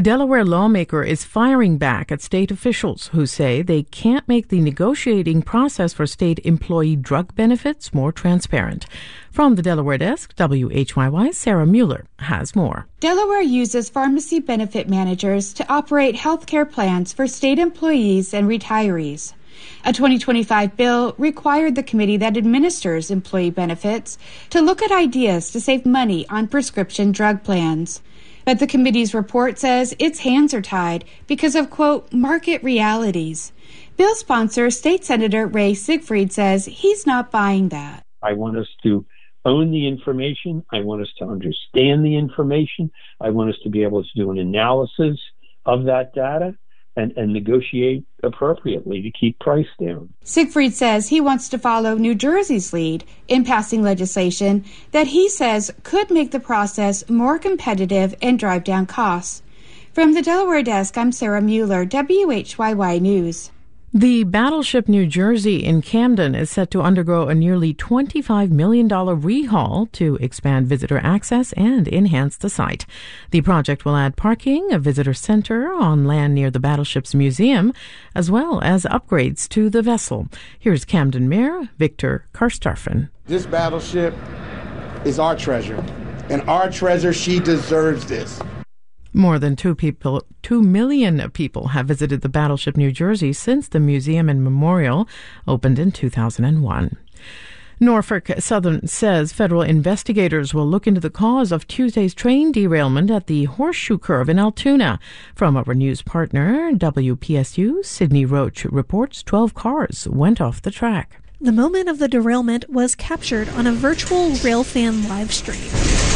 Delaware lawmaker is firing back at state officials who say they can't make the negotiating process for state employee drug benefits more transparent. From the Delaware desk, WHYY's Sarah Mueller has more. Delaware uses pharmacy benefit managers to operate health care plans for state employees and retirees. A 2025 bill required the committee that administers employee benefits to look at ideas to save money on prescription drug plans. But the committee's report says its hands are tied because of, quote, market realities. Bill sponsor, State Senator Ray Siegfried, says he's not buying that. I want us to own the information. I want us to understand the information. I want us to be able to do an analysis of that data and negotiate appropriately to keep price down. Siegfried says he wants to follow New Jersey's lead in passing legislation that he says could make the process more competitive and drive down costs. From the Delaware desk, I'm Sarah Mueller, WHYY News. The Battleship New Jersey in Camden is set to undergo a nearly $25 million rehaul to expand visitor access and enhance the site. The project will add parking, a visitor center on land near the Battleship's museum, as well as upgrades to the vessel. Here's Camden Mayor Victor Karstafen. This battleship is our treasure, and our treasure, she deserves this. More than 2 million people have visited the Battleship New Jersey since the museum and memorial opened in 2001. Norfolk Southern says federal investigators will look into the cause of Tuesday's train derailment at the Horseshoe Curve in Altoona. From our news partner, WPSU, Sydney Roach reports 12 cars went off the track. The moment of the derailment was captured on a virtual Railfan live stream.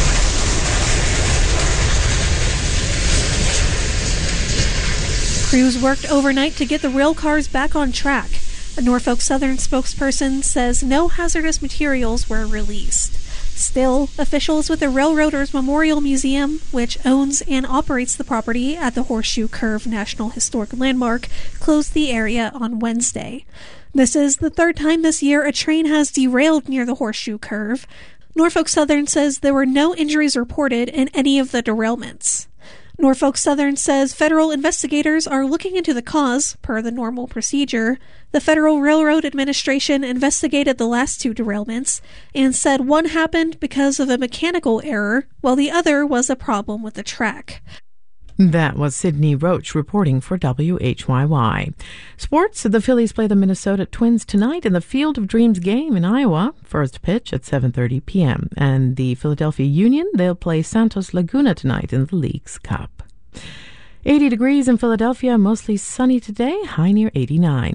Crews worked overnight to get the rail cars back on track. A Norfolk Southern spokesperson says no hazardous materials were released. Still, officials with the Railroaders Memorial Museum, which owns and operates the property at the Horseshoe Curve National Historic Landmark, closed the area on Wednesday. This is the third time this year a train has derailed near the Horseshoe Curve. Norfolk Southern says there were no injuries reported in any of the derailments. Norfolk Southern says federal investigators are looking into the cause, per the normal procedure. The Federal Railroad Administration investigated the last 2 derailments and said one happened because of a mechanical error, while the other was a problem with the track. That was Sydney Roach reporting for WHYY. Sports, the Phillies play the Minnesota Twins tonight in the Field of Dreams game in Iowa. First pitch at 7:30 p.m. And the Philadelphia Union, they'll play Santos Laguna tonight in the League's Cup. 80 degrees in Philadelphia, mostly sunny today, high near 89.